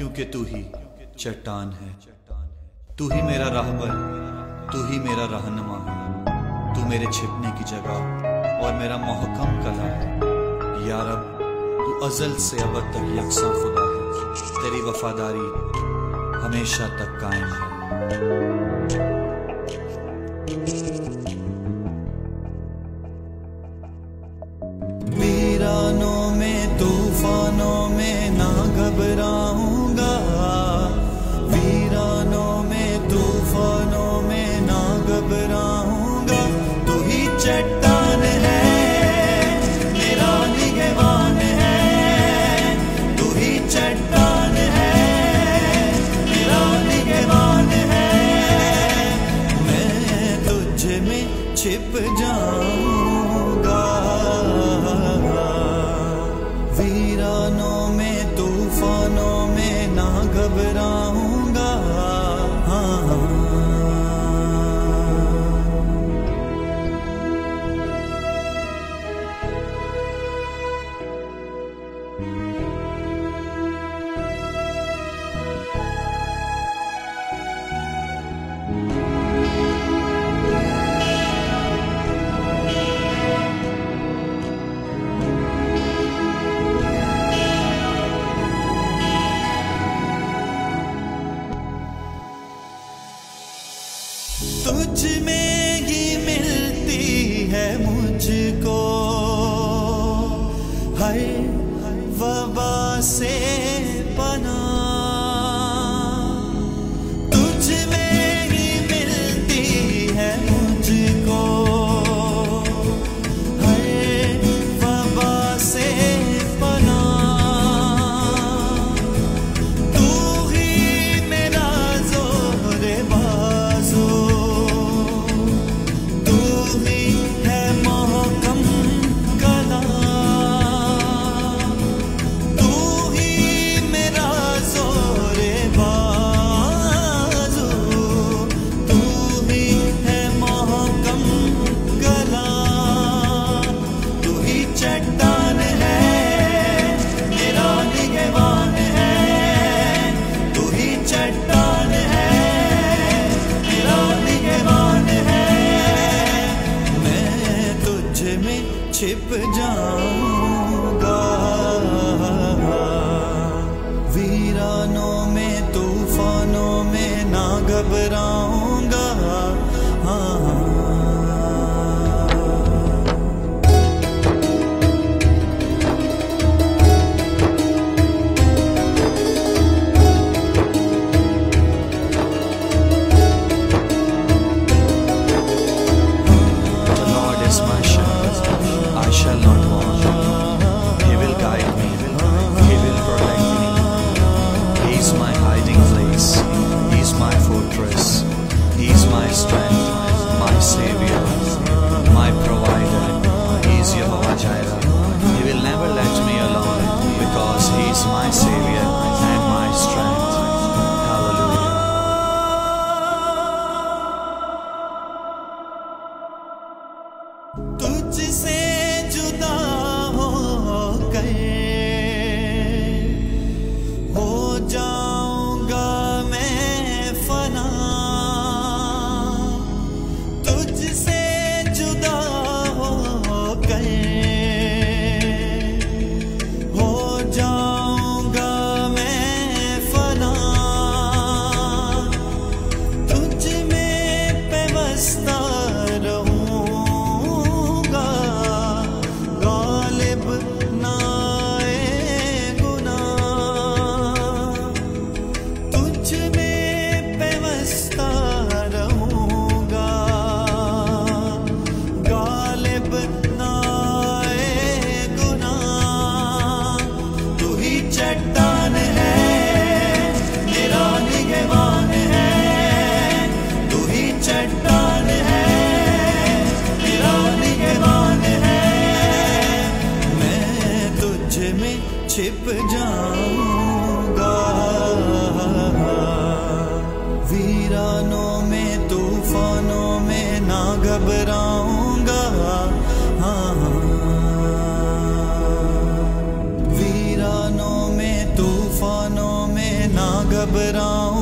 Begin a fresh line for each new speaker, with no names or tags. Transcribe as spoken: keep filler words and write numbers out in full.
क्योंकि तू ही चट्टान है, तू ही मेरा राहबर, तू ही मेरा रहनुमा है। तू मेरे छिपने की जगह और मेरा मोहकम कला है। या रब, तू अज़ल से अबद तक यकसा खुदा है। तेरी वफादारी हमेशा तक कायम है।
वीरानों में तूफानों में ना घबराऊंगा, वीरानों में तूफानों में ना घबराऊंगा। तू ही चट्टान है, मेरा निगहबान है। तू ही चट्टान है, मेरा निगहबान है। मैं तुझ में छिप जाऊंगा, वीरानों में तूफानों में ना घबराऊंगा। तुझ में ही मिलती है मुझको हर वबा से पनाह। तुझ में ही मिलती है मुझको हर वबा से पनाह। तू ही मेरा ज़ोरे बाज़ो, चट्टान है, मेरा निगहबान है। तू ही चट्टान है, मेरा निगहबान है। मैं तुझ में छिप जाऊंगा, वीरानों में तूफानों में ना घबराऊंगा। हाँ
shall not want. He will guide me, He will protect me. He is my hiding place, He is my fortress, He is my strength, my savior, my provider. He is Jehovah Jireh. He will never let me alone because He is my savior and my strength. Hallelujah.
तुझसे जुदा होकर हो जाऊंगा मैं फना। तुझसे जुदा होकर हो जाऊंगा मैं फना। तुझ में पेवस्ता घबराऊं।